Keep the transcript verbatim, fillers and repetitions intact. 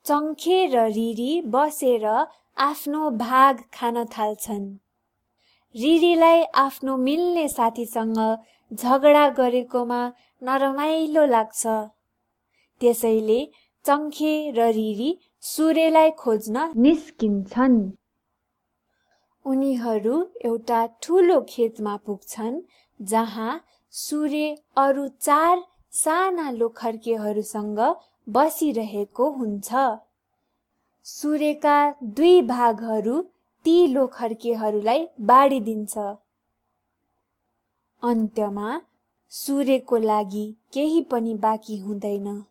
चङ्खे र रिरी बसेर आफ्नो भाग खान थाल्छन्। रिरीलाई आफ्नो मिल्ने साथीसँग झगडा गरेकोमा नरमाइलो लाग्छ। त्यसैले चङ्खे र रिरी सूर्यलाई खोज्न निस्किन्छन्। उनीहरू एउटा ठुलो खेतमा पुग्छन् जहाँ सूर्य अरू चार साना लोखर्केहरूसँग बसिरहेको हुन्छ। सूर्यका दुई भागहरू ती लोखर्केहरूलाई बाँडिदिन्छ। अन्त्यमा सूर्यको लागि केही पनि बाँकी हुँदैन।